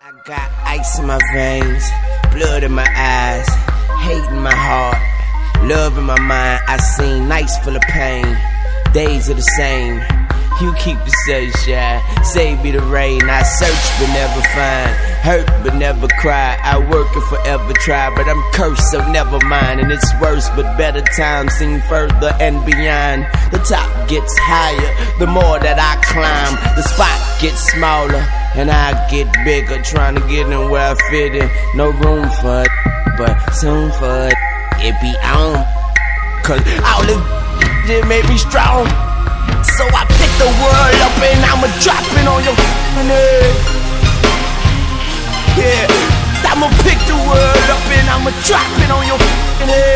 I got ice in my veins, blood in my eyes, hate in my heart, love in my mind. I seen nights full of pain, days are the same. You keep the sunshine, save me the rain. I search but never find, hurt but never cry. I work and forever try, but I'm cursed so never mind. And it's worse but better times seem further and beyond. The top gets higher, the more that I climb. The spot gets smaller and I get bigger, trying to get in where I fit in. No room for it, but soon for it be on. Cause all this it made me strong. So I pick the world up and I'ma drop it on your head. Yeah, I'ma pick the world up and I'ma drop it on your head.